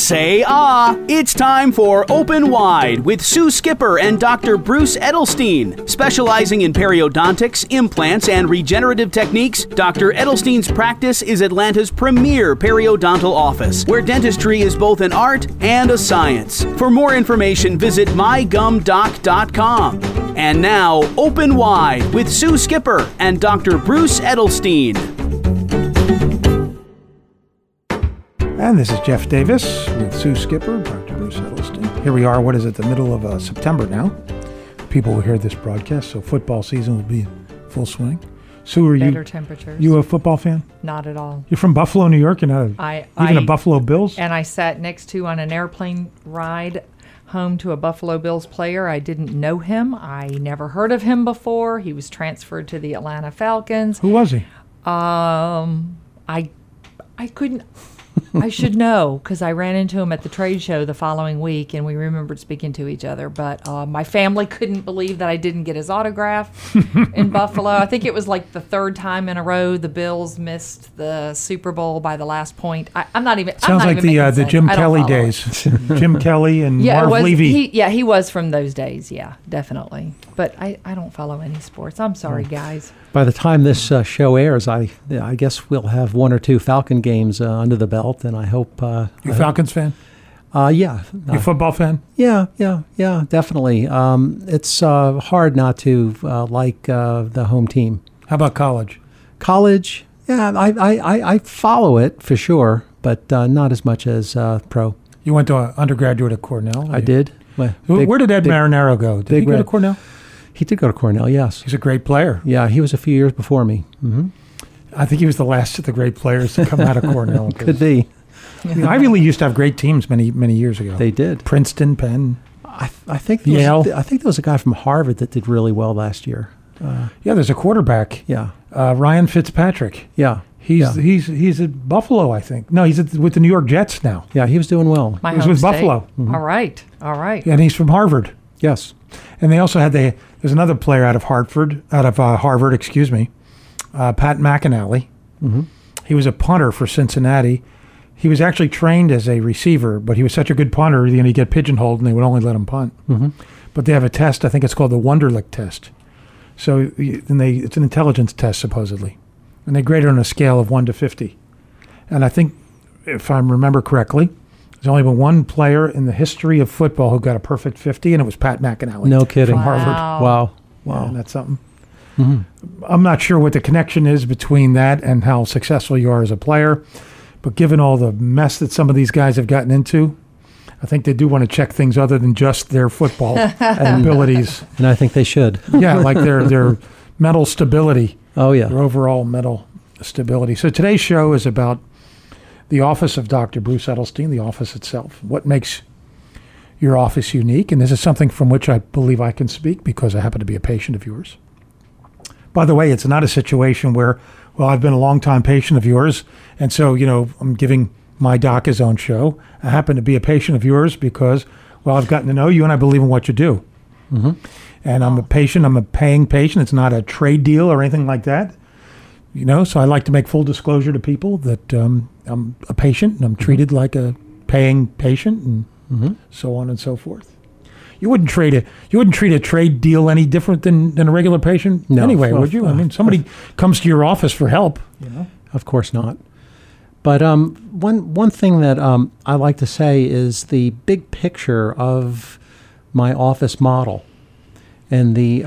Say ah! It's time for Open Wide with Sue Skipper and Dr. Bruce Edelstein. Specializing in periodontics, implants, and regenerative techniques, Dr. Edelstein's practice is Atlanta's premier periodontal office, where dentistry is both an art and a science. For more information, visit mygumdoc.com. And now, Open Wide with Sue Skipper and Dr. Bruce Edelstein. And this is Jeff Davis with Sue Skipper, Dr. Bruce Edelstein. Here we are, what is it, the middle of September now. People will hear this broadcast, so football season will be in full swing. Sue, are Better temperatures. You a football fan? Not at all. You're from Buffalo, New York? You're not even a Buffalo Bills? And I sat next to, on an airplane ride home to a Buffalo Bills player. I didn't know him. I never heard of him before. He was transferred to the Atlanta Falcons. Who was he? I couldn't... I should know because I ran into him at the trade show the following week and we remembered speaking to each other. But my family couldn't believe that I didn't get his autograph in Buffalo. I think it was like the third time in a row the Bills missed the Super Bowl by the last point. I'm not even. Sounds like the Jim Kelly days. Jim Kelly and Marv Levy. He was from those days. Yeah, definitely. But I don't follow any sports. I'm sorry, guys. By the time this show airs, I guess we'll have one or two Falcon games under the belt, and I hope... You a Falcons fan? Yeah. You a football fan? Yeah, definitely. It's hard not to like the home team. How about college? College, yeah, I follow it for sure, but not as much as pro. You went to undergraduate at Cornell? I did. Where did Ed Marinaro go? Did he go to Cornell? He did go to Cornell, yes. He's a great player. Yeah, he was a few years before me. Mm-hmm. I think he was the last of the great players to come out of Cornell. Could be. Ivy League used to have greght teams many years ago. They did. Princeton, Penn. I think Yale. I think there was a guy from Harvard that did really well last year. Yeah, there's a quarterback. Yeah. Ryan Fitzpatrick. Yeah. He's at Buffalo, I think. No, he's with the New York Jets now. Yeah, he was doing well. My he was home with state. Buffalo. Mm-hmm. All right. Yeah, and he's from Harvard. Yes. And they also had there's another player out of Harvard, Pat McInally. Mm-hmm. He was a punter for Cincinnati. He was actually trained as a receiver, but he was such a good punter, he'd get pigeonholed and they would only let him punt. Mm-hmm. But they have a test, I think it's called the Wonderlic test. So it's an intelligence test, supposedly. And they grade it on a scale of 1 to 50. And I think, if I remember correctly, there's only been one player in the history of football who got a perfect 50, and it was Pat McInally. No kidding. From Harvard. Wow. Yeah, that's something. Mm-hmm. I'm not sure what the connection is between that and how successful you are as a player, but given all the mess that some of these guys have gotten into, I think they do want to check things other than just their football abilities. And I think they should. Yeah, like their mental stability. Oh, yeah. Their overall mental stability. So today's show is about the office of Dr. Bruce Edelstein, the office itself. What makes your office unique? And this is something from which I believe I can speak because I happen to be a patient of yours. By the way, it's not a situation where, well, I've been a long-time patient of yours, and so, I'm giving my doc his own show. I happen to be a patient of yours because, well, I've gotten to know you and I believe in what you do. Mm-hmm. And I'm a patient. I'm a paying patient. It's not a trade deal or anything like that. So I like to make full disclosure to people that I'm a patient and I'm treated like a paying patient and so on and so forth. You wouldn't treat a trade deal any different than a regular patient anyway, would you? I mean, somebody comes to your office for help. Of course not. But one thing that I like to say is the big picture of my office model and the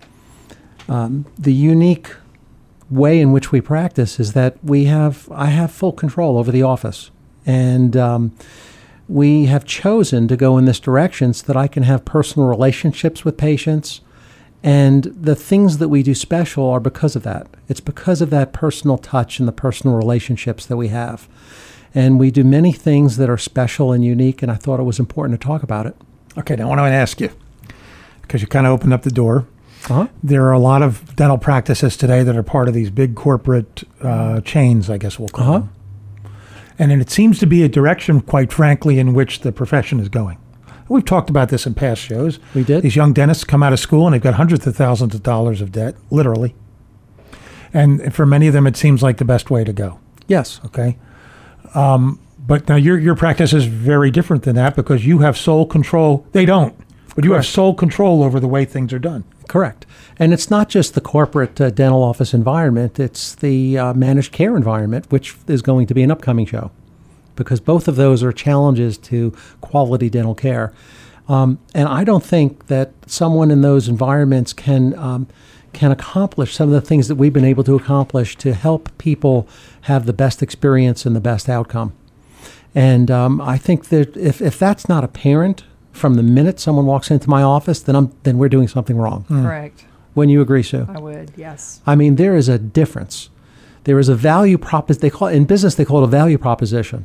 unique way in which we practice is that I have full control over the office, and we have chosen to go in this direction so that I can have personal relationships with patients, and the things that we do special are because of that. It's because of that personal touch and the personal relationships that we have, and we do many things that are special and unique, and I thought it was important to talk about it. Okay, now I want to ask you, because you kind of opened up the door. Uh-huh. There are a lot of dental practices today that are part of these big corporate chains, I guess we'll call them. And it seems to be a direction, quite frankly, in which the profession is going. We've talked about this in past shows. We did. These young dentists come out of school and they've got hundreds of thousands of dollars of debt, literally. And for many of them, it seems like the best way to go. Yes. Okay. But now your practice is very different than that because you have sole control. They don't, but you have sole control over the way things are done. Correct. And it's not just the corporate dental office environment, it's the managed care environment, which is going to be an upcoming show, because both of those are challenges to quality dental care. And I don't think that someone in those environments can accomplish some of the things that we've been able to accomplish to help people have the best experience and the best outcome. And I think that if that's not apparent from the minute someone walks into my office, then we're doing something wrong. Correct. Wouldn't you agree, Sue? I would, yes. I mean, there is a difference. There is a value in business, they call it a value proposition.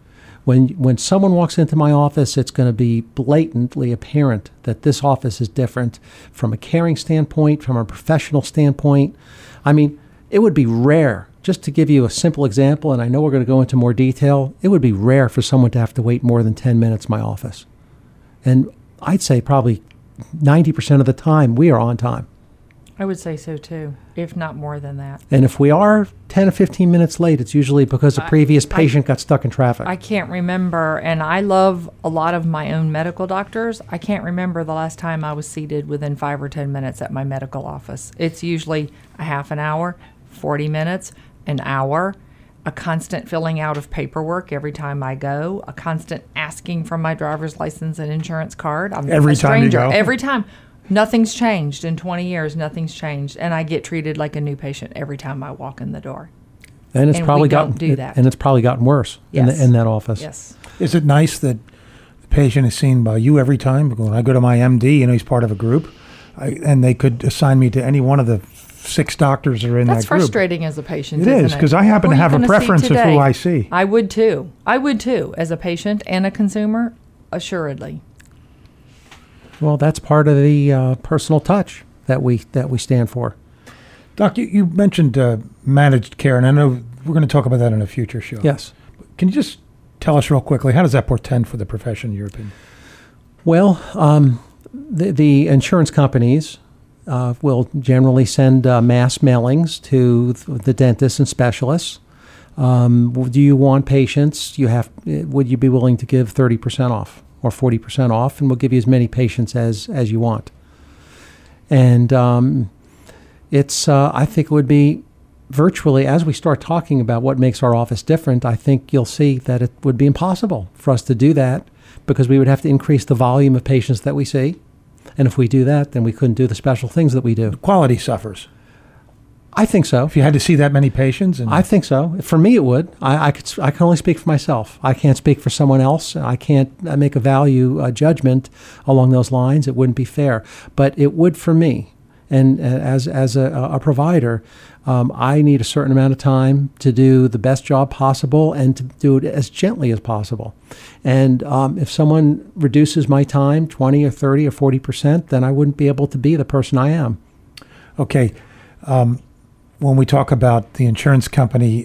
When someone walks into my office, it's going to be blatantly apparent that this office is different from a caring standpoint, from a professional standpoint. I mean, it would be rare, just to give you a simple example, and I know we're going to go into more detail, it would be rare for someone to have to wait more than 10 minutes in my office. And I'd say probably 90% of the time, we are on time. I would say so too, if not more than that. And if we are 10 or 15 minutes late, it's usually because a previous patient got stuck in traffic. I can't remember, and I love a lot of my own medical doctors. I can't remember the last time I was seated within 5 or 10 minutes at my medical office. It's usually a half an hour, 40 minutes, an hour, a constant filling out of paperwork every time I go, a constant asking for my driver's license and insurance card. I'm Every a time you stranger. go? Every time. Nothing's changed in 20 years. Nothing's changed, and I get treated like a new patient every time I walk in the door. And it's And probably we don't gotten do that. and it's probably gotten worse Yes. in that office. Yes. Is it nice that the patient is seen by you every time? Because when I go to my MD, he's part of a group, and they could assign me to any one of the 6 doctors that are in That's that group. frustrating as a patient. It isn't is, 'cause I happen Who to are you have a gonna see preference of who today? I see. I would too. As a patient and a consumer, assuredly. Well, that's part of the personal touch that we stand for. Doc, you mentioned managed care, and I know we're going to talk about that in a future show. Yes. Can you just tell us real quickly, how does that portend for the profession, in your opinion? Well, the insurance companies will generally send mass mailings to the dentists and specialists. Do you want patients? Would you be willing to give 30% off or 40% off? And we'll give you as many patients as you want. And I think it would be virtually, as we start talking about what makes our office different, I think you'll see that it would be impossible for us to do that because we would have to increase the volume of patients that we see. And if we do that, then we couldn't do the special things that we do. Quality suffers. I think so. If you had to see that many patients? I think so. For me, it would. I can only speak for myself. I can't speak for someone else. I can't make a value judgment along those lines. It wouldn't be fair. But it would for me. And as a provider, I need a certain amount of time to do the best job possible and to do it as gently as possible. And if someone reduces my time 20 or 30 or 40%, then I wouldn't be able to be the person I am. Okay. When we talk about the insurance company,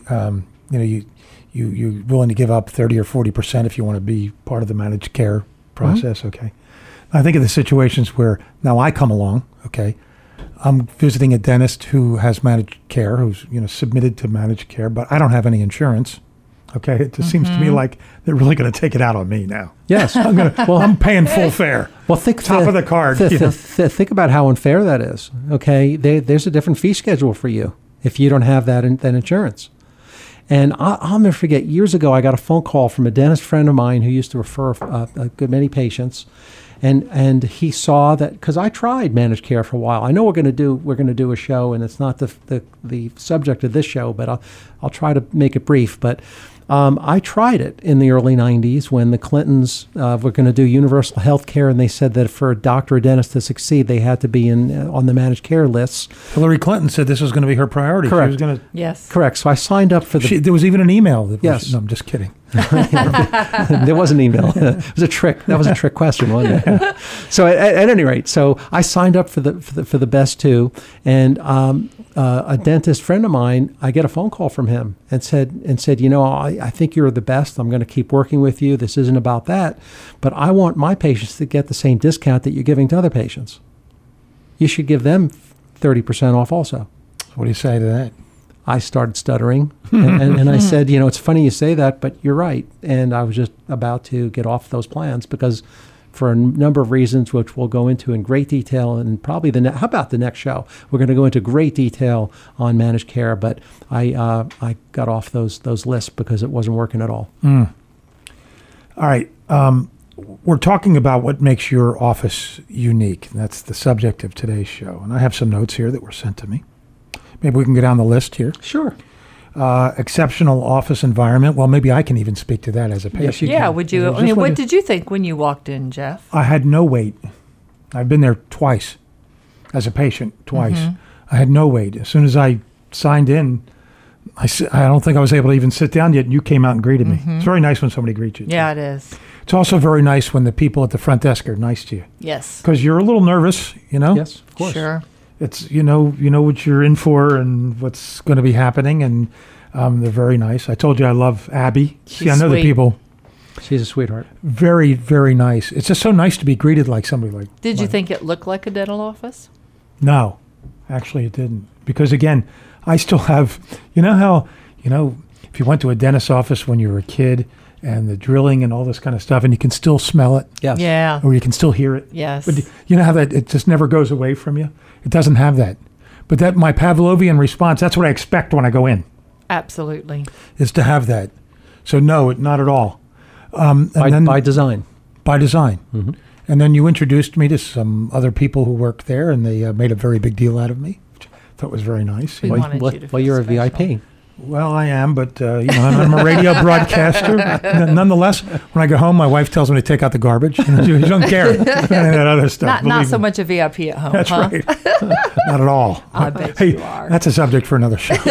you're willing to give up 30 or 40% if you want to be part of the managed care process. Mm-hmm. Okay. I think of the situations where now I come along. Okay. I'm visiting a dentist who has managed care, who's submitted to managed care, but I don't have any insurance. Okay, it just seems to me like they're really going to take it out on me now. Yes, I'm paying full fare. Well, top of the card. Think about how unfair that is. Okay, there's a different fee schedule for you if you don't have that insurance. And I'll never forget. Years ago, I got a phone call from a dentist friend of mine who used to refer a good many patients. And he saw that because I tried managed care for a while. I know we're going to do a show, and it's not the subject of this show, but I'll try to make it brief. But I tried it in the early 90s when the Clintons were going to do universal health care, and they said that for a doctor or dentist to succeed, they had to be on the managed care lists. Hillary Clinton said this was going to be her priority. Correct. She was going to. Yes. Correct. So I signed up for there was even an email. Yes. No, I'm just kidding. There was an email. It was a trick. That was a trick question, wasn't it? So at any rate, so I signed up for the best two, and a dentist friend of mine, I get a phone call from him and said, I think you're the best. I'm going to keep working with you. This isn't about that, but I want my patients to get the same discount that you're giving to other patients. You should give them 30% off also. What do you say to that? I started stuttering. and I said, it's funny you say that, but you're right. And I was just about to get off those plans because for a number of reasons, which we'll go into in great detail, and probably how about the next show? We're going to go into great detail on managed care, but I got off those lists because it wasn't working at all. All right. We're talking about what makes your office unique. And that's the subject of today's show. And I have some notes here that were sent to me. Maybe we can go down the list here. Sure. Exceptional office environment. Well, maybe I can even speak to that as a patient. Yes, you Yeah, can. would you? I mean, what did you think when you walked in, Jeff? I had no wait. I've been there twice as a patient, twice. I had no wait. As soon as I signed in, I don't think I was able to even sit down yet, and you came out and greeted me. It's very nice when somebody greets you. Yeah, it is. It's also very nice when the people at the front desk are nice to you. Yes. Because you're a little nervous, Yes, of course. Sure. It's, you know what you're in for and what's going to be happening, and they're very nice. I told you I love Abby. See, I know the sweet. people. She's a sweetheart. Very, very nice. It's just so nice to be greeted like somebody like. Did you like- think it looked like a dental office? No, actually it didn't. Because again, I still have, if you went to a dentist's office when you were a kid and the drilling and all this kind of stuff, and you can still smell it Yes. Yeah. or you can still hear it. Yes. But you know how that it just never goes away from you? It doesn't have that. But that my Pavlovian response, that's what I expect when I go in, Absolutely. is to have that. So no, not at all. And By then, design. by design. And then you introduced me to some other people who work there, and they made a very big deal out of me, which I thought was very nice. We wanted you to Well, you're a feel special. VIP. Well, I am, but I'm a radio broadcaster. Nonetheless, when I go home, my wife tells me to take out the garbage. She don't care any of that other stuff. Not believe so me. much a VIP at home, That's huh? right. Not at all. I bet Hey, you are. that's a subject for another show.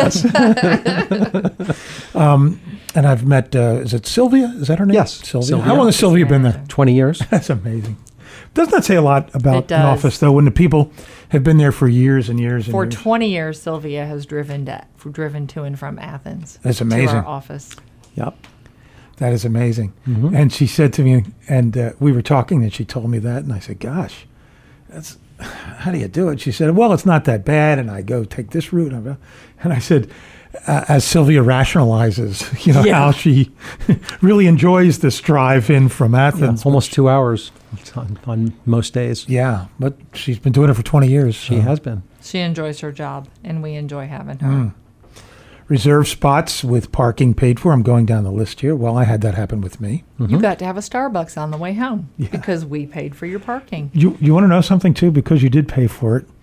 And I've met, is it Sylvia? Is that her name? Yes, Sylvia. Sylvia. How long has Sylvia been there? 20 years. That's amazing. Doesn't that say a lot about It an does. office, though, when the people have been there for years and years and For years? 20 years, Sylvia has driven to and from Athens. That's To amazing. our office. Yep. That is amazing. And she said to me, and we were talking, and she told me that, and I said, gosh, how do you do it? She said, well, it's not that bad, and I go take this route. And I said, as Sylvia rationalizes, Yeah. how she really enjoys this drive in from Athens. Almost 2 hours on most days. Yeah, but she's been doing it for 20 years. She so. has been. She enjoys her job, and we enjoy having her. Reserved spots with parking paid for. I'm going down the list here. Well, I had that happen with me. You got to have a Starbucks on the way home because we paid for your parking. You want to know something, too? Because you did pay for it,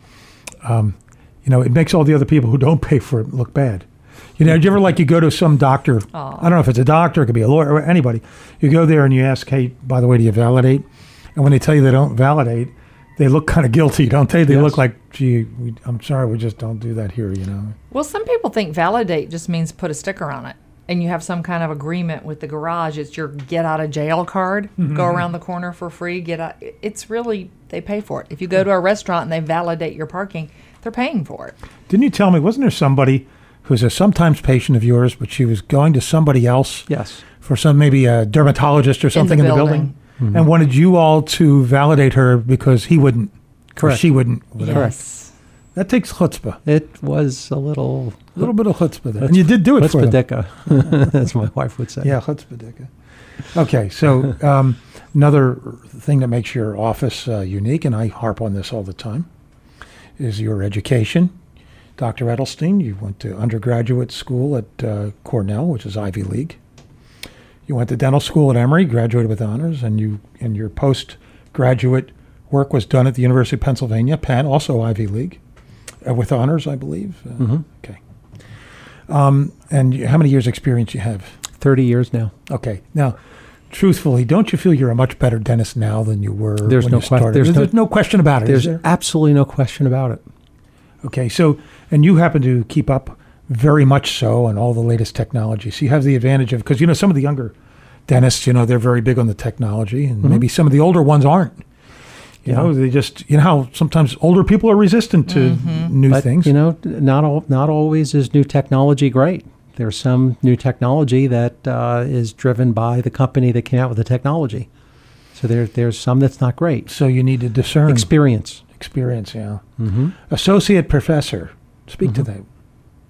it makes all the other people who don't pay for it look bad. Do you ever you go to some doctor, I don't know if it's a doctor, it could be a lawyer, or anybody. You go there and you ask, hey, by the way, do you validate? And when they tell you they don't validate, they look kind of guilty, don't they? They Yes. look like, gee, I'm sorry, we just don't do that here, Well, some people think validate just means put a sticker on it. And you have some kind of agreement with the garage. It's your get out of jail card. Go around the corner for free. Get out. It's really, they pay for it. If you go to a restaurant and they validate your parking, they're paying for it. Didn't you tell me, wasn't there somebody who's a sometimes patient of yours, but she was going to somebody else Yes. for maybe a dermatologist or something in the building? And wanted you all to validate her because he wouldn't, or Correct. she wouldn't. Whatever. Yes. That takes chutzpah. It was a little A little bit of chutzpah there. And you did do it for them. chutzpah-dicka, as my wife would say. Yeah, chutzpah. Okay, so another thing that makes your office unique, and I harp on this all the time, is your education. Dr. Edelstein, you went to undergraduate school at Cornell, which is Ivy League. You went to dental school at Emory, graduated with honors, and your postgraduate work was done at the University of Pennsylvania, Penn, also Ivy League, with honors, I believe. Okay. And how many years experience you have? 30 years now. Okay. Now, truthfully, don't you feel you're a much better dentist now than you were There's when no you started? there's There's no question about it, is There's there? absolutely no question about it. Okay. So, and you happen to keep up very much so on all the latest technology. So you have the advantage of, because, some of the younger dentists, they're very big on the technology, and maybe some of the older ones aren't. They just, how sometimes older people are resistant to new But, things. not always is new technology great. There's some new technology that is driven by the company that came out with the technology. So there's some that's not great. So you need to discern. Experience. Experience, yeah. Associate professor. Speak to that.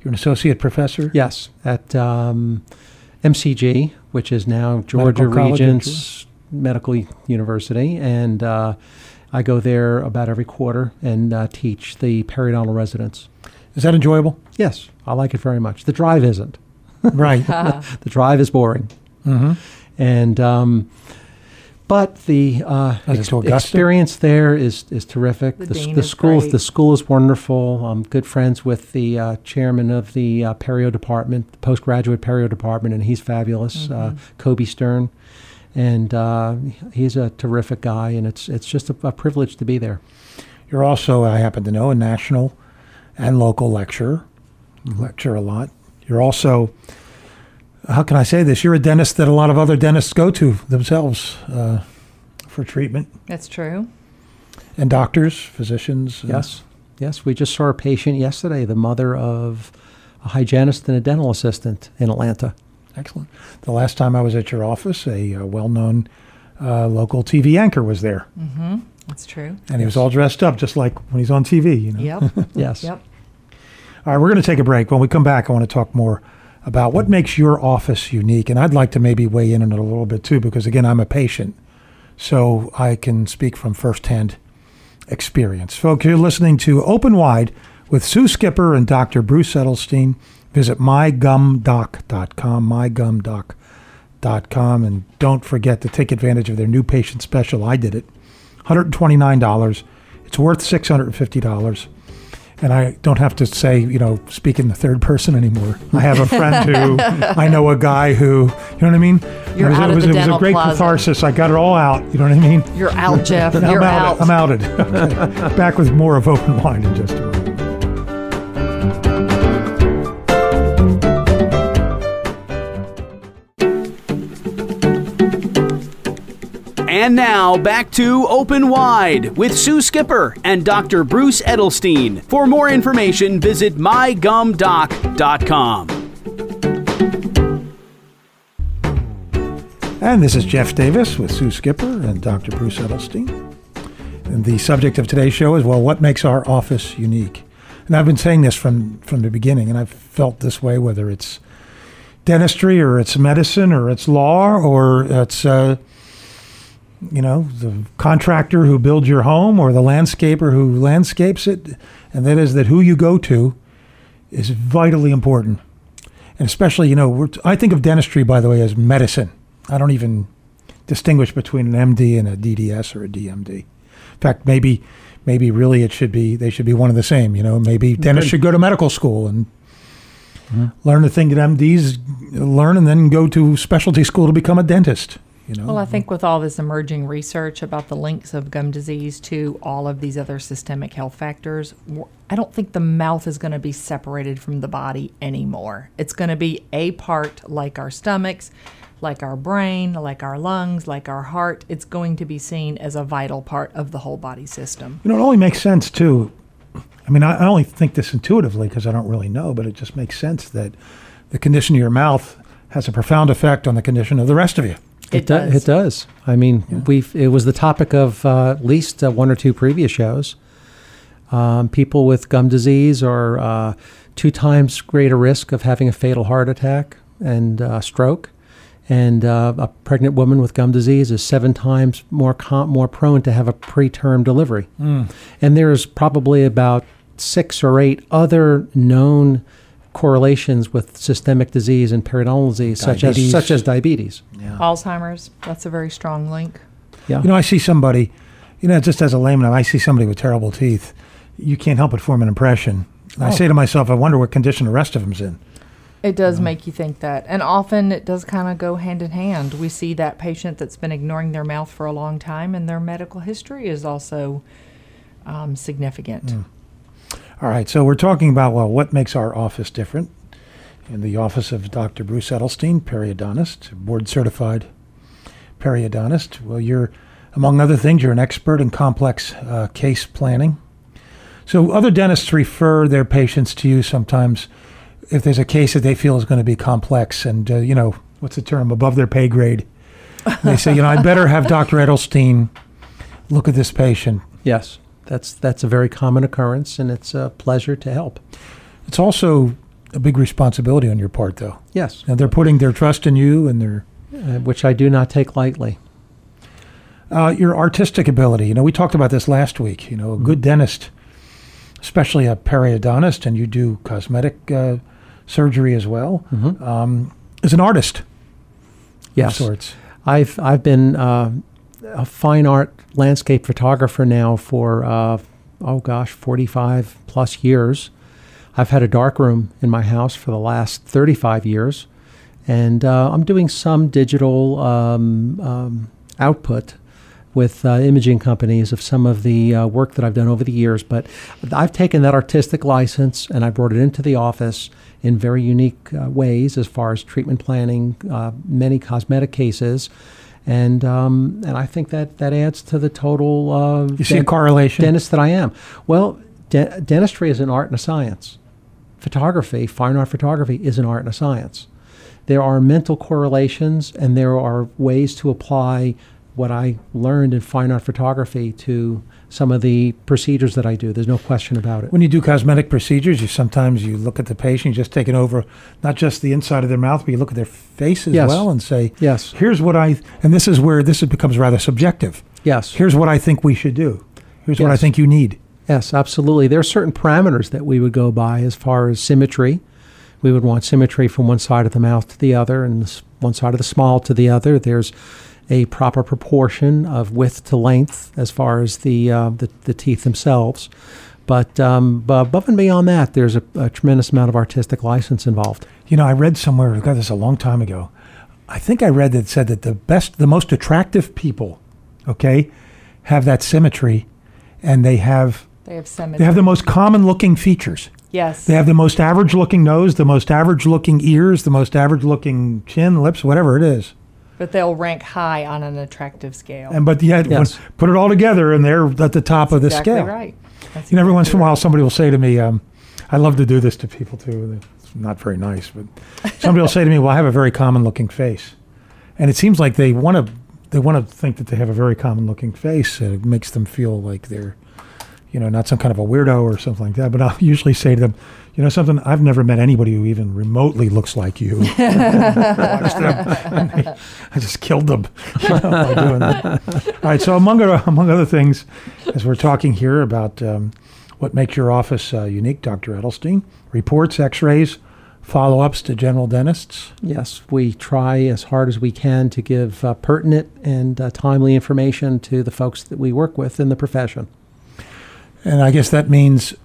You're an associate professor? Yes, at MCG, which is now Georgia Medical College of Regents Medical University, and I go there about every quarter and teach the periodontal residents. Is that enjoyable? Yes, I like it very much. The drive isn't. Right. The drive is boring. Mm-hmm. And but the it to Augusta? experience there is terrific. The dean The is school great. the school is wonderful. I'm good friends with the chairman of the perio department, the postgraduate perio department, and he's fabulous, Kobe Stern, and he's a terrific guy, and it's just a privilege to be there. You're also, I happen to know, a national and local lecturer. You lecture a lot. You're also, how can I say this? You're a dentist that a lot of other dentists go to themselves for treatment. That's true. And doctors, physicians. Yes. We just saw a patient yesterday, the mother of a hygienist and a dental assistant in Atlanta. Excellent. The last time I was at your office, a well-known local TV anchor was there. Mm-hmm. That's true. And he was all dressed up, just like when he's on TV, you know. Yep. Yes. Yep. All right, we're going to take a break. When we come back, I want to talk more about what makes your office unique. And I'd like to maybe weigh in on it a little bit, too, because, again, I'm a patient. So I can speak from firsthand experience. Folks, you're listening to Open Wide with Sue Skipper and Dr. Bruce Edelstein. Visit mygumdoc.com, mygumdoc.com. And don't forget to take advantage of their new patient special. I did it. $129. It's worth $650. And I don't have to say, speak in the third person anymore. I have a friend who, I know a guy who, you know what I mean? You're out of the it was dental a great closet. catharsis. I got it all out. You know what I mean? You're out, Jeff. I'm You're out. out. I'm outed. Okay. Back with more of Open Wide in just a moment. And now, back to Open Wide with Sue Skipper and Dr. Bruce Edelstein. For more information, visit mygumdoc.com. And this is Jeff Davis with Sue Skipper and Dr. Bruce Edelstein. And the subject of today's show is, what makes our office unique? And I've been saying this from the beginning, and I've felt this way, whether it's dentistry or it's medicine or it's law or it's... the contractor who builds your home or the landscaper who landscapes it, and that is that who you go to is vitally important. And especially, I think of dentistry, by the way, as medicine. I don't even distinguish between an MD and a DDS or a DMD. In fact, maybe really they should be one and the same. Maybe dentists should go to medical school and learn the thing that MDs learn and then go to specialty school to become a dentist. Well, I think with all this emerging research about the links of gum disease to all of these other systemic health factors, I don't think the mouth is going to be separated from the body anymore. It's going to be a part like our stomachs, like our brain, like our lungs, like our heart. It's going to be seen as a vital part of the whole body system. It only makes sense, too. I mean, I only think this intuitively because I don't really know, but it just makes sense that the condition of your mouth has a profound effect on the condition of the rest of you. It does. It does. I mean, it was the topic of at least one or two previous shows. People with gum disease are 2 times greater risk of having a fatal heart attack and stroke. And a pregnant woman with gum disease is 7 times more prone to have a preterm delivery. And there's probably about 6 or 8 other known correlations with systemic disease and periodontal disease, such as diabetes. Yeah. Alzheimer's, that's a very strong link. Yeah. I see somebody, just as a layman, I see somebody with terrible teeth. You can't help but form an impression. And I say to myself, I wonder what condition the rest of them's in. It does make you think that. And often it does kind of go hand in hand. We see that patient that's been ignoring their mouth for a long time, and their medical history is also significant. All right, so we're talking about, what makes our office different? In the office of Dr. Bruce Edelstein, periodontist, board-certified periodontist. Well, you're, among other things, you're an expert in complex case planning. So other dentists refer their patients to you sometimes if there's a case that they feel is going to be complex and, what's the term, above their pay grade. They say, I'd better have Dr. Edelstein look at this patient. Yes, that's a very common occurrence, and it's a pleasure to help. It's also a big responsibility on your part, though. Yes, And they're putting their trust in you and their which I do not take lightly. your artistic ability. We talked about this last week. A good dentist, especially a periodontist, and you do cosmetic surgery as well, is an artist Yes, of sorts. I've been a fine art landscape photographer now for 45 plus years. I've had a darkroom in my house for the last 35 years, and I'm doing some digital output with imaging companies of some of the work that I've done over the years. But I've taken that artistic license and I brought it into the office in very unique ways as far as treatment planning, many cosmetic cases. And I think that adds to the total You see a correlation? dentist that I am. Well, dentistry is an art and a science. Photography, fine art photography, is an art and a science. There are mental correlations, and there are ways to apply what I learned in fine art photography to some of the procedures that I do. There's no question about it. When you do cosmetic procedures, sometimes you look at the patient, you just take it over, not just the inside of their mouth, but you look at their face as Yes. well and say, Yes. here's what and this is where this becomes rather subjective. Yes. Here's what I think we should do. Here's what I Yes. think you need. Yes, absolutely. There are certain parameters that we would go by as far as symmetry. We would want symmetry from one side of the mouth to the other and one side of the smile to the other. There's a proper proportion of width to length as far as the teeth themselves. But above and beyond that, there's a tremendous amount of artistic license involved. I read somewhere, I got this a long time ago. I think I read that said that the most attractive people, have that symmetry, and they have symmetry. the most common looking features. Yes. They have the most average looking nose, the most average looking ears, the most average looking chin, lips, whatever it is. But they'll rank high on an attractive scale. But yet, Yes. put it all together, and they're at the top of the exactly scale. right. That's Every once in exactly a while, right. somebody will say to me, I love to do this to people too. It's not very nice, but somebody will say to me, "Well, I have a very common-looking face," and it seems like they want to think that they have a very common-looking face. It makes them feel like they're, not some kind of a weirdo or something like that. But I'll usually say to them, something. I've never met anybody who even remotely looks like you. Watched them. I just killed them by doing that. All right. So among other things, as we're talking here about what makes your office unique, Dr. Edelstein, reports, X-rays, follow-ups to general dentists. Yes, we try as hard as we can to give pertinent and timely information to the folks that we work with in the profession. And I guess that means,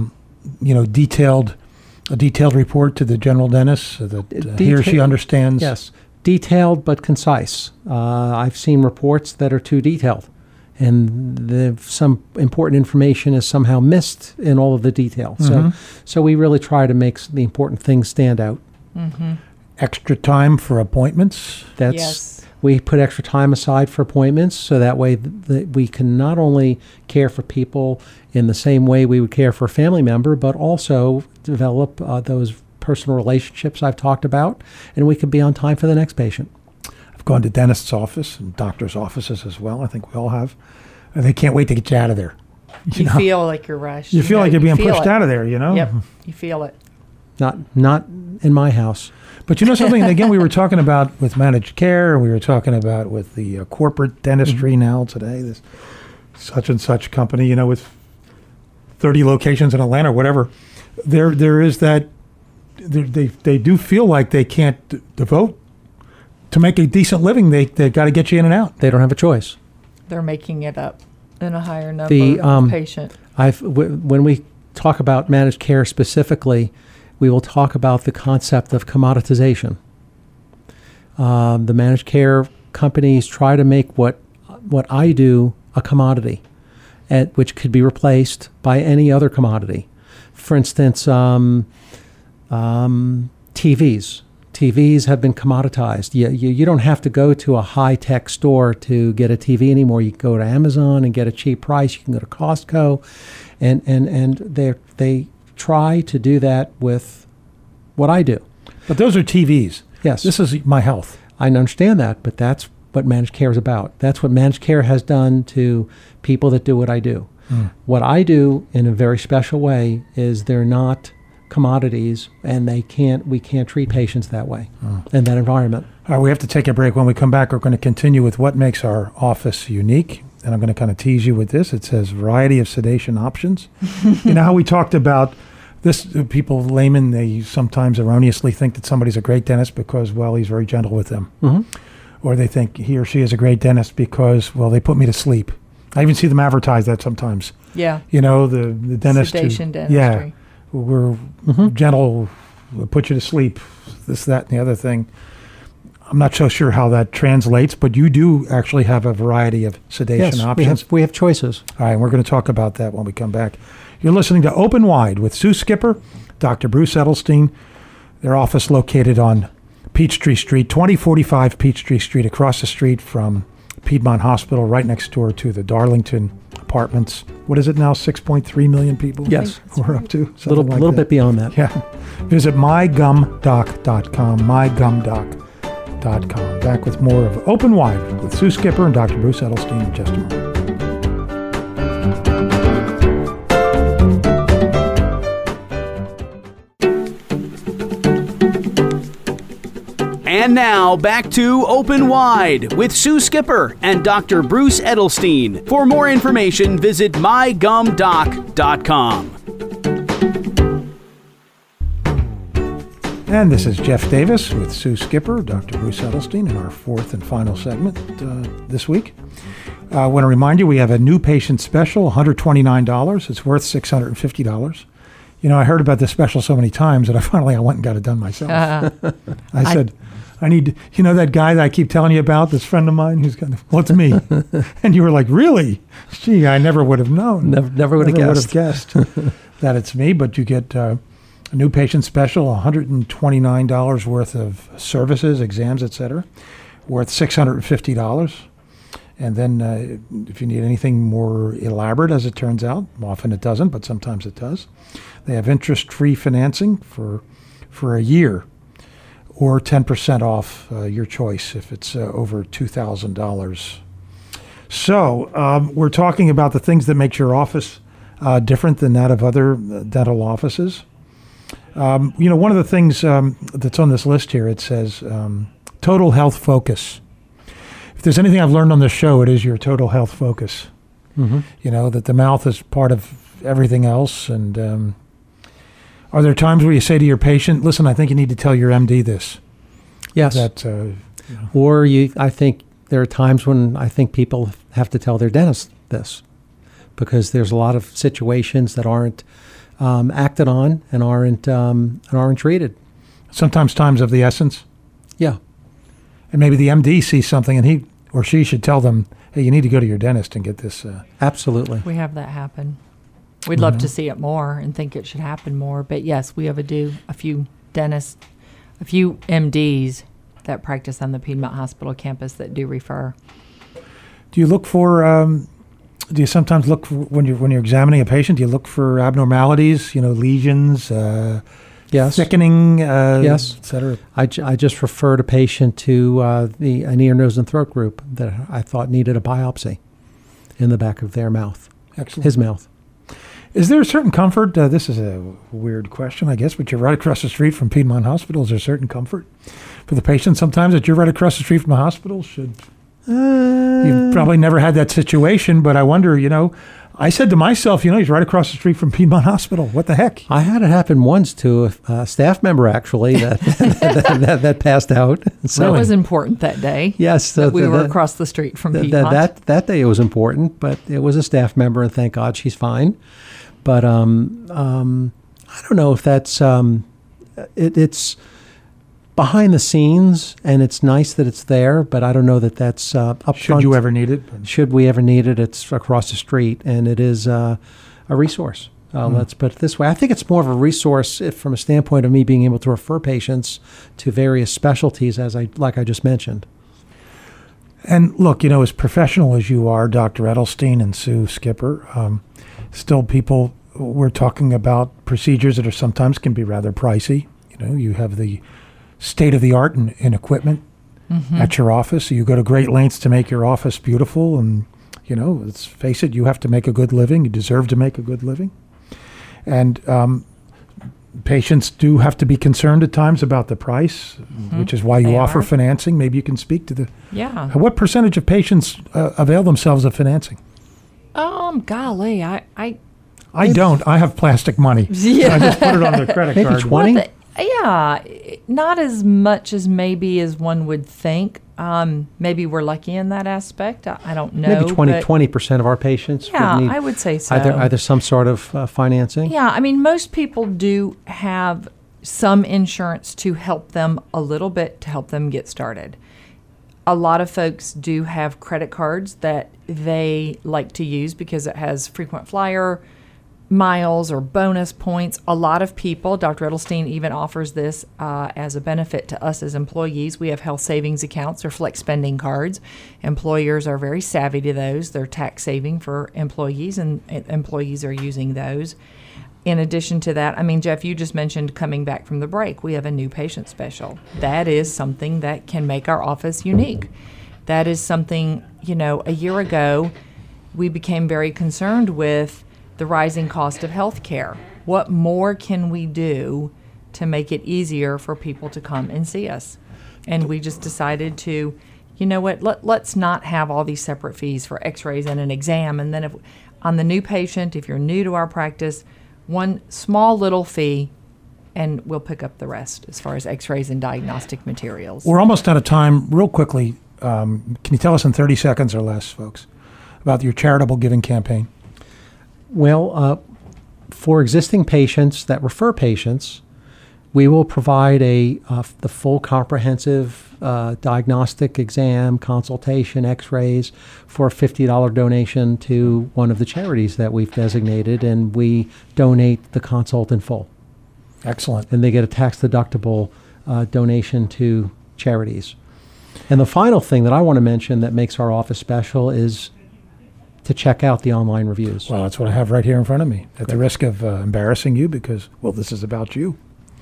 a detailed report to the general dentist so that he or she understands. Yes, detailed but concise. I've seen reports that are too detailed, and some important information is somehow missed in all of the detail. So we really try to make the important things stand out. Extra time for appointments. Yes. We put extra time aside for appointments, so that way we can not only care for people in the same way we would care for a family member, but also develop those personal relationships I've talked about, and we can be on time for the next patient. I've gone to dentist's office and doctor's offices as well. I think we all have. And they can't wait to get you out of there. You feel like you're rushed. You feel like you're being pushed out of there, Yep. You feel it. Not in my house. But something, again, we were talking about with managed care, we were talking about with the corporate dentistry now today, this such and such company, with 30 locations in Atlanta or whatever. There is that, they do feel like they can't devote to make a decent living. They've got to get you in and out. They don't have a choice. They're making it up in a higher number The, of patient. When we talk about managed care specifically, we will talk about the concept of commoditization. The managed care companies try to make what I do a commodity, which could be replaced by any other commodity. For instance, TVs. TVs have been commoditized. You don't have to go to a high-tech store to get a TV anymore. You can go to Amazon and get a cheap price. You can go to Costco, and they try to do that with what I do. But those are TVs. Yes. This is my health. I understand that, but that's what managed care is about. That's what managed care has done to people that do what I do. What I do in a very special way is they're not commodities, and we can't treat patients that way in that environment. All right, we have to take a break. When we come back, we're going to continue with what makes our office unique. And I'm going to kind of tease you with this. It says variety of sedation options. You know how we talked about this, people, laymen, they sometimes erroneously think that somebody's a great dentist because, well, he's very gentle with them. Or they think he or she is a great dentist because, well, they put me to sleep. I even see them advertise that sometimes. Yeah. You know, the dentist. Sedation dentistry. Yeah. We're gentle, we'll put you to sleep, this, that, and the other thing. I'm not so sure how that translates, but you do actually have a variety of sedation options. We have choices. All right, we're going to talk about that when we come back. You're listening to Open Wide with Sue Skipper, Dr. Bruce Edelstein. Their office located on Peachtree Street, 2045 Peachtree Street, across the street from Piedmont Hospital, right next door to the Darlington Apartments. What is it now, 6.3 million people? Yes. We're up to? A little bit beyond that. Yeah. Visit mygumdoc.com, mygumdoc.com. Back with more of Open Wide with Sue Skipper and Dr. Bruce Edelstein in just a moment. And now back to Open Wide with Sue Skipper and Dr. Bruce Edelstein. For more information, visit mygumdoc.com. And this is Jeff Davis with Sue Skipper, Dr. Bruce Edelstein, in our fourth and final segment this week. I want to remind you we have a new patient special, $129. It's worth $650. You know, I heard about this special so many times that I went and got it done myself. I said, I need, you know, that guy that I keep telling you about, this friend of mine who's kind of, well, it's me. And you were like, really? Gee, I never would have known. Never would have guessed that it's me, but you get a new patient special, $129 worth of services, exams, etc., worth $650. And then if you need anything more elaborate, as it turns out, often it doesn't, but sometimes it does, they have interest-free financing for a year, or 10% off your choice if it's over $2,000. So we're talking about the things that makes your office different than that of other dental offices. You know, one of the things that's on this list here, it says total health focus. If there's anything I've learned on this show, it is your total health focus. You know, that the mouth is part of everything else. And are there times where you say to your patient, listen, I think you need to tell your MD this? Yes. That, Or I think there are times when I think people have to tell their dentist this, because there's a lot of situations that aren't acted on and aren't treated. Sometimes time's of the essence. Yeah. And maybe the MD sees something and he or she should tell them, hey, you need to go to your dentist and get this. Absolutely. We have that happen. We'd love to see it more and think it should happen more. But yes, we have a few dentists, a few MDs that practice on the Piedmont Hospital campus that do refer. Do you look for, do you sometimes look for, when you're examining a patient, do you look for abnormalities, you know, lesions, yes, thickening, yes, et cetera? I just referred a patient to an ear, nose, and throat group that I thought needed a biopsy in the back of their mouth. Excellent. His mouth. Is there a certain comfort? This is a weird question, I guess, but you're right across the street from Piedmont Hospital. Is there a certain comfort for the patient sometimes that you're right across the street from the hospital? You've probably never had that situation, but I wonder, you know, I said to myself, you know, he's right across the street from Piedmont Hospital. What the heck? I had it happen once to a staff member, actually, that passed out. So That was important that day. Yes. That we were across the street from Piedmont. That day it was important, but it was a staff member, and thank God she's fine. But I don't know if that's it's behind the scenes, and it's nice that it's there, but I don't know that that's up front. Should you ever need it? Should we ever need it, it's across the street, and it is a resource. Let's put it this way. I think it's more of a resource from a standpoint of me being able to refer patients to various specialties, like I just mentioned. And look, you know, as professional as you are, Dr. Edelstein and Sue Skipper, still people, we're talking about procedures that are sometimes can be rather pricey. You know, you have the state-of-the-art in equipment at your office. You go to great lengths to make your office beautiful. And, you know, let's face it, you have to make a good living. You deserve to make a good living. And patients do have to be concerned at times about the price, which is why you They offer are. financing. Maybe you can speak to the. Yeah. What percentage of patients avail themselves of financing? Golly, I I don't. I have plastic money. Yeah. I just put it on their credit Maybe card. 20? yeah, not as much as maybe as one would think. Maybe we're lucky in that aspect. I don't know. Maybe 20, but 20% of our patients Yeah, would need I would say so. either some sort of financing. Yeah, I mean, most people do have some insurance to help them a little bit to help them get started. A lot of folks do have credit cards that they like to use because it has frequent flyer miles or bonus points. A lot of people, Dr. Edelstein even offers this as a benefit to us as employees. We have health savings accounts or flex spending cards. Employers are very savvy to those. They're tax saving for employees, and employees are using those. In addition to that, I mean, Jeff, you just mentioned coming back from the break. We have a new patient special. That is something that can make our office unique. That is something, a year ago, we became very concerned with the rising cost of health care. What more can we do to make it easier for people to come and see us? And we just decided to, let's not have all these separate fees for x-rays and an exam. And then if on the new patient, if you're new to our practice, one small little fee, and we'll pick up the rest as far as x-rays and diagnostic materials. We're almost out of time. Real quickly, can you tell us in 30 seconds or less, folks, about your charitable giving campaign? Well, for existing patients that refer patients, we will provide the full comprehensive diagnostic exam, consultation, x-rays for a $50 donation to one of the charities that we've designated, and we donate the consult in full. Excellent. And they get a tax-deductible donation to charities. And the final thing that I want to mention that makes our office special is to check out the online reviews. Well, that's what I have right here in front of me. At the risk of embarrassing you because, well, this is about you.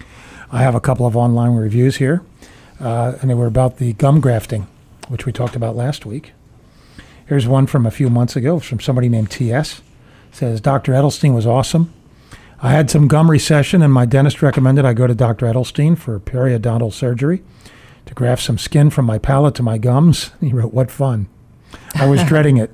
I have a couple of online reviews here, and they were about the gum grafting, which we talked about last week. Here's one from a few months ago from somebody named T.S. It says, Dr. Edelstein was awesome. I had some gum recession, and my dentist recommended I go to Dr. Edelstein for periodontal surgery to graft some skin from my palate to my gums. He wrote, what fun. I was dreading it.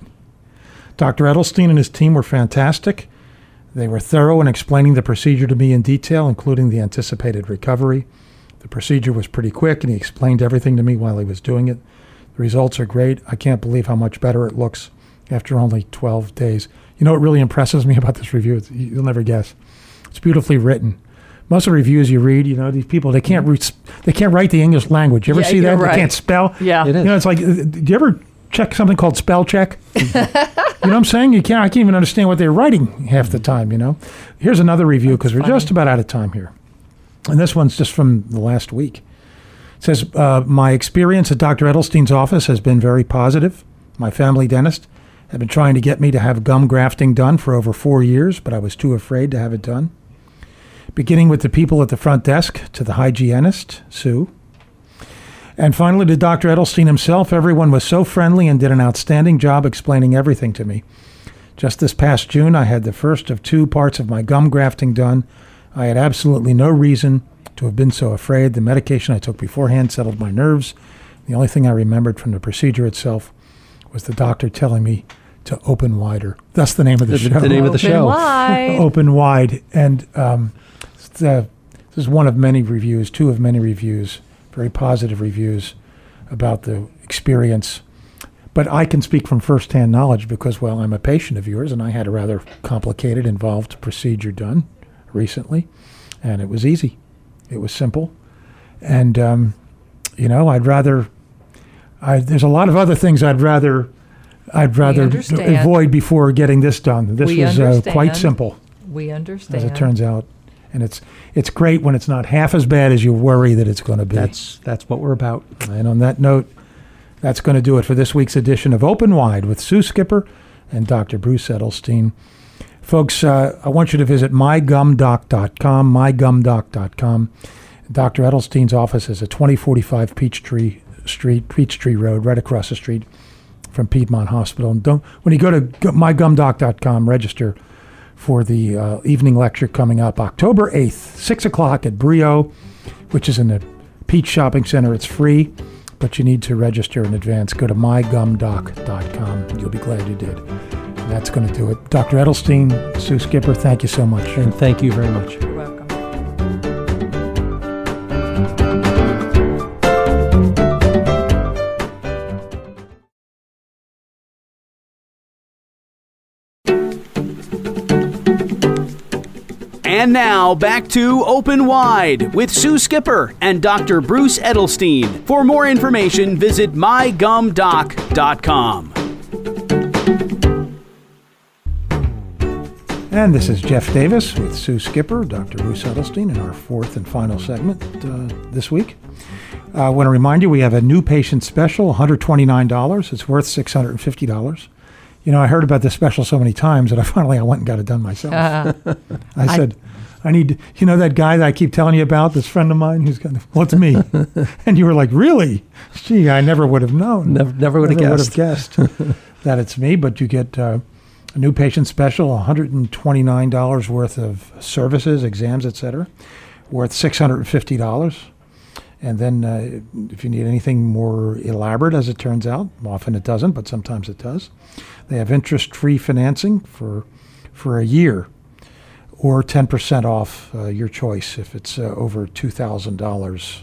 Dr. Edelstein and his team were fantastic. They were thorough in explaining the procedure to me in detail, including the anticipated recovery. The procedure was pretty quick, and he explained everything to me while he was doing it. The results are great. I can't believe how much better it looks after only 12 days. You know what really impresses me about this review? You'll never guess. It's beautifully written. Most of the reviews you read, these people, they can't write the English language. You ever see that? you're right. They can't spell. Yeah. It is. It's like, do you ever check something called spell check? You know what I'm saying? I can't even understand what they're writing half the time, Here's another review because we're just about out of time here. And this one's just from the last week. It says, my experience at Dr. Edelstein's office has been very positive. My family dentist had been trying to get me to have gum grafting done for over 4 years, but I was too afraid to have it done. Beginning with the people at the front desk to the hygienist, Sue. And finally, to Dr. Edelstein himself, everyone was so friendly and did an outstanding job explaining everything to me. Just this past June, I had the first of 2 parts of my gum grafting done. I had absolutely no reason to have been so afraid. The medication I took beforehand settled my nerves. The only thing I remembered from the procedure itself was the doctor telling me to open wider. That's the name of the show. The name of the show. Wide. Open wide. And this is one of many reviews, 2 of many reviews, very positive reviews about the experience. But I can speak from firsthand knowledge because, well, I'm a patient of yours, and I had a rather complicated, involved procedure done recently, and it was easy. It was simple. And, there's a lot of other things I'd rather understand. avoid before getting this done. This We was quite understand. simple, We understand. as it turns out. And it's great when it's not half as bad as you worry that it's going to be. That's what we're about. And on that note, that's going to do it for this week's edition of Open Wide with Sue Skipper and Dr. Bruce Edelstein. Folks, I want you to visit mygumdoc.com, mygumdoc.com. Dr. Edelstein's office is at 2045 Peachtree Road, right across the street from Piedmont Hospital. And when you go to mygumdoc.com, register for the evening lecture coming up October 8th, 6 o'clock at Brio, which is in the Peach Shopping Center. It's free, but you need to register in advance. Go to mygumdoc.com. You'll be glad you did. And that's going to do it. Dr. Edelstein, Sue Skipper, thank you so much. And thank you very much. You're welcome. And now, back to Open Wide with Sue Skipper and Dr. Bruce Edelstein. For more information, visit mygumdoc.com. And this is Jeff Davis with Sue Skipper, Dr. Bruce Edelstein, in our fourth and final segment this week. I want to remind you we have a new patient special, $129. It's worth $650. You know, I heard about this special so many times that I went and got it done myself. I said, I need, you know, that guy that I keep telling you about, this friend of mine who's kind of, well, it's me. And you were like, really? Gee, I never would have known. Never would have guessed that it's me. But you get a new patient special, $129 worth of services, exams, etc., worth $650. And then if you need anything more elaborate, as it turns out, often it doesn't, but sometimes it does, they have interest-free financing for a year, or 10% off your choice if it's over $2,000.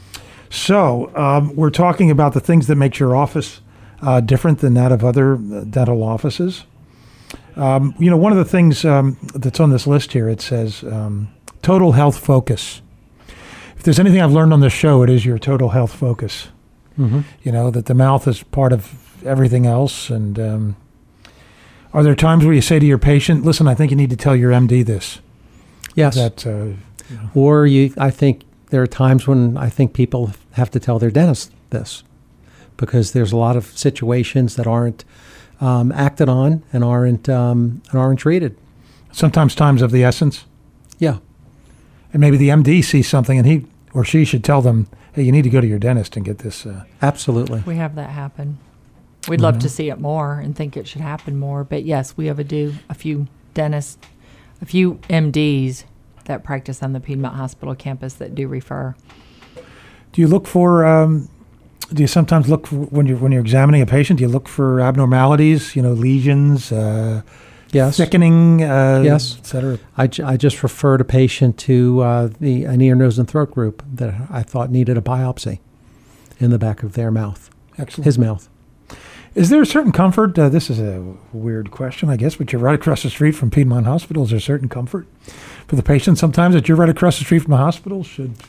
So we're talking about the things that make your office different than that of other dental offices. You know, one of the things that's on this list here, it says total health focus. If there's anything I've learned on this show, it is your total health focus. Mm-hmm. You know, that the mouth is part of everything else. And are there times where you say to your patient, listen, I think you need to tell your MD this? Yes. That, Or I think there are times when I think people have to tell their dentist this, because there's a lot of situations that aren't acted on and aren't treated. Sometimes time's of the essence. Yeah. And maybe the MD sees something and he or she should tell them, hey, you need to go to your dentist and get this. Absolutely. We have that happen. We'd love to see it more and think it should happen more. But yes, we have a few dentists, a few MDs that practice on the Piedmont Hospital campus that do refer. Do you look for, do you sometimes look for, when you're examining a patient, do you look for abnormalities, you know, lesions, yes. thickening, yes. et cetera? I just referred a patient to an ear, nose, and throat group that I thought needed a biopsy in the back of their mouth. Excellent. His mouth. Is there a certain comfort? This is a weird question, I guess, but you're right across the street from Piedmont Hospital. Is there certain comfort for the patient sometimes that you're right across the street from the hospital?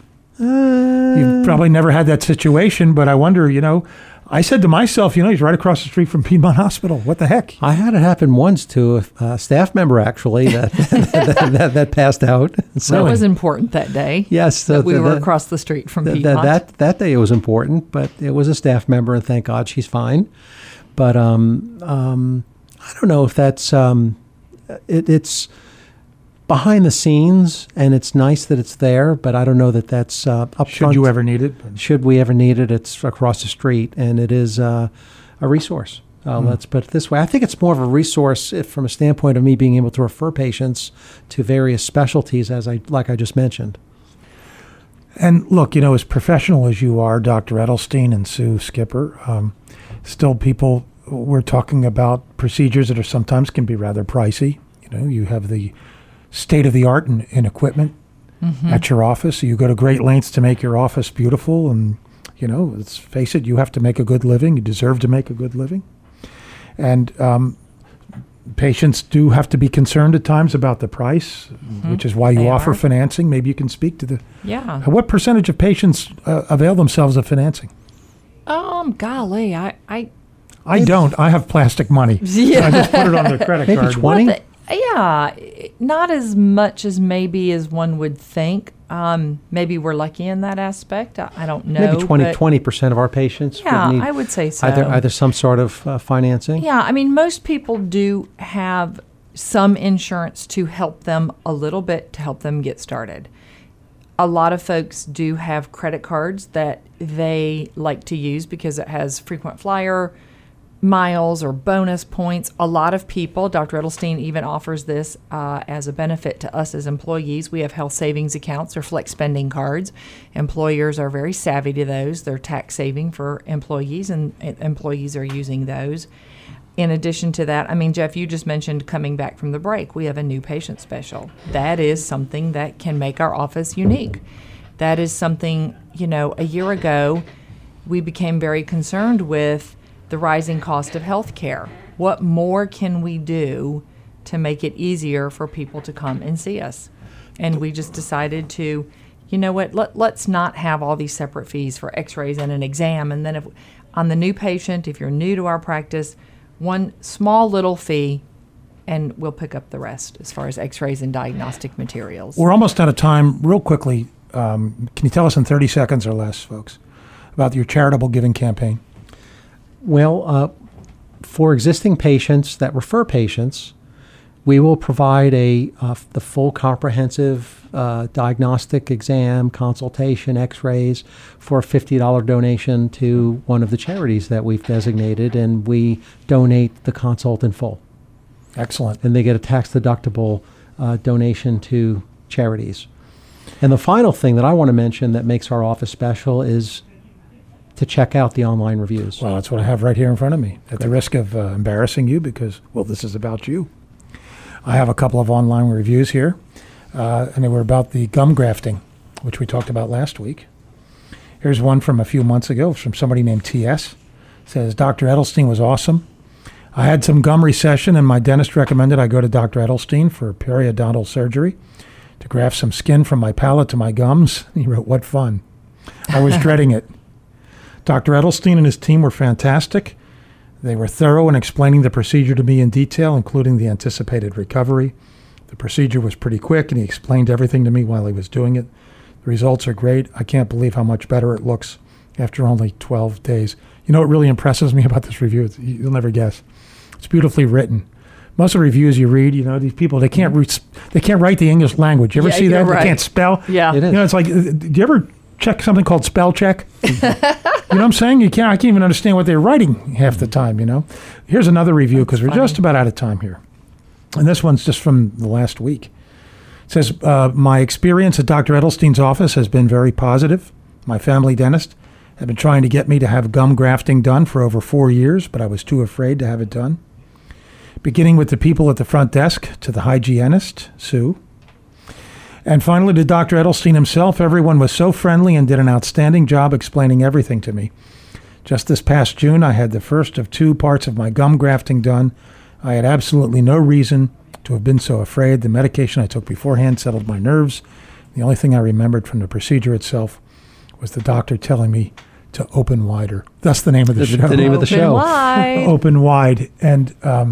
You've probably never had that situation, but I wonder, you know, I said to myself, you know, he's right across the street from Piedmont Hospital. What the heck? I had it happen once to a staff member, actually, that passed out. So it was important that day. Yes. That we were across the street from Piedmont. That day it was important, but it was a staff member, and thank God she's fine. But I don't know if that's it's behind the scenes, and it's nice that it's there, but I don't know that that's up front. Should you ever need it? Should we ever need it, it's across the street, and it is a resource. Let's put it this way. I think it's more of a resource from a standpoint of me being able to refer patients to various specialties, like I just mentioned. And look, you know, as professional as you are, Dr. Edelstein and Sue Skipper, still we're talking about procedures that sometimes can be rather pricey. You know, you have the state-of-the-art in equipment at your office. You go to great lengths to make your office beautiful. And, you know, let's face it, you have to make a good living. You deserve to make a good living. And patients do have to be concerned at times about the price, which is why you offer financing. Maybe you can speak to what percentage of patients avail themselves of financing? Golly, I don't. I have plastic money. Yeah. I just put it on the credit Maybe card. 20? Yeah, not as much as maybe as one would think. Maybe we're lucky in that aspect. I don't know. Maybe 20% of our patients would need I would say so. either some sort of financing. Yeah, I mean, most people do have some insurance to help them a little bit, to help them get started. A lot of folks do have credit cards that they like to use because it has frequent flyer miles or bonus points. A lot of people, Dr. Edelstein even offers this as a benefit to us as employees. We have health savings accounts or flex spending cards. Employers are very savvy to those. They're tax saving for employees, and employees are using those. In addition to that, I mean, Jeff, you just mentioned coming back from the break. We have a new patient special. That is something that can make our office unique. That is something, a year ago, we became very concerned with the rising cost of health care. What more can we do to make it easier for people to come and see us? And we just decided to, let's not have all these separate fees for x-rays and an exam. And then on the new patient, if you're new to our practice, one small little fee, and we'll pick up the rest as far as x-rays and diagnostic materials. We're almost out of time. Real quickly, can you tell us in 30 seconds or less, folks, about your charitable giving campaign? Well, for existing patients that refer patients, we will provide the full comprehensive diagnostic exam, consultation, x-rays for a $50 donation to one of the charities that we've designated, and we donate the consult in full. Excellent. And they get a tax-deductible donation to charities. And the final thing that I want to mention that makes our office special is to check out the online reviews. Well, that's what I have right here in front of me. At the risk of embarrassing you because, this is about you. I have a couple of online reviews here, and they were about the gum grafting, which we talked about last week. Here's one from a few months ago from somebody named T.S. It says, Dr. Edelstein was awesome. I had some gum recession, and my dentist recommended I go to Dr. Edelstein for periodontal surgery to graft some skin from my palate to my gums. He wrote, what fun. I was dreading it. Dr. Edelstein and his team were fantastic. They were thorough in explaining the procedure to me in detail, including the anticipated recovery. The procedure was pretty quick, and he explained everything to me while he was doing it. The results are great. I can't believe how much better it looks after only 12 days. You know what really impresses me about this review? You'll never guess. It's beautifully written. Most of the reviews you read, these people, they can't write the English language. You ever see that? Right. They can't spell? Yeah. It is. It's like, do you ever check something called spell check? You know what I'm saying? I can't even understand what they're writing half the time, Here's another review because we're just about out of time here. And this one's just from the last week. It says, my experience at Dr. Edelstein's office has been very positive. My family dentist had been trying to get me to have gum grafting done for over 4 years, but I was too afraid to have it done. Beginning with the people at the front desk to the hygienist, Sue. And finally, to Dr. Edelstein himself, everyone was so friendly and did an outstanding job explaining everything to me. Just this past June, I had the first of 2 parts of my gum grafting done. I had absolutely no reason to have been so afraid. The medication I took beforehand settled my nerves. The only thing I remembered from the procedure itself was the doctor telling me to open wider. That's the name of the show. The name of the show. Wide. Open wide. And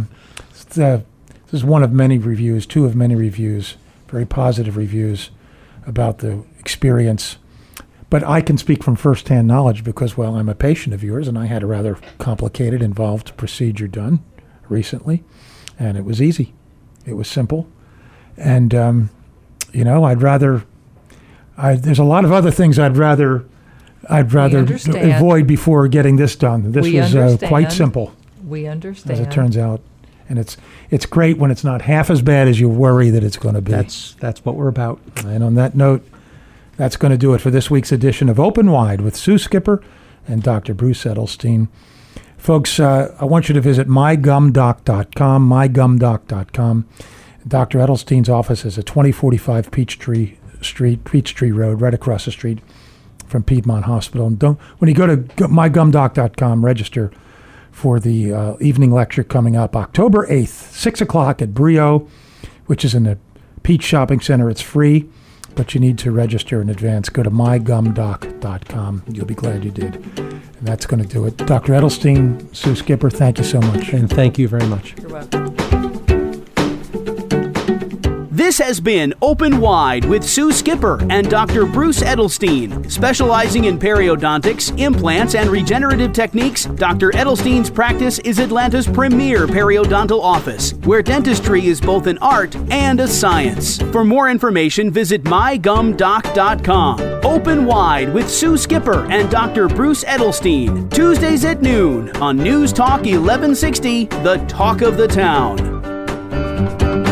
this is one of many reviews, 2 of many reviews, very positive reviews about the experience. But I can speak from firsthand knowledge because, I'm a patient of yours, and I had a rather complicated, involved procedure done recently, and it was easy. It was simple. And, there's a lot of other things I'd rather avoid before getting this done. This was quite simple. We understand. As it turns out. And it's great when it's not half as bad as you worry that it's going to be. That's what we're about. And on that note, that's going to do it for this week's edition of Open Wide with Sue Skipper and Dr. Bruce Edelstein. Folks, I want you to visit mygumdoc.com, mygumdoc.com. Dr. Edelstein's office is at 2045 Peachtree Road, right across the street from Piedmont Hospital. And when you go to mygumdoc.com, register for the evening lecture coming up October 8th, 6 o'clock at Brio, which is in the Peach Shopping Center. It's free, but you need to register in advance. Go to mygumdoc.com. You'll be glad you did. And that's going to do it. Dr. Edelstein, Sue Skipper, thank you so much. And thank you very much. You're welcome. This has been Open Wide with Sue Skipper and Dr. Bruce Edelstein. Specializing in periodontics, implants, and regenerative techniques, Dr. Edelstein's practice is Atlanta's premier periodontal office, where dentistry is both an art and a science. For more information, visit mygumdoc.com. Open Wide with Sue Skipper and Dr. Bruce Edelstein, Tuesdays at noon on News Talk 1160, the talk of the town.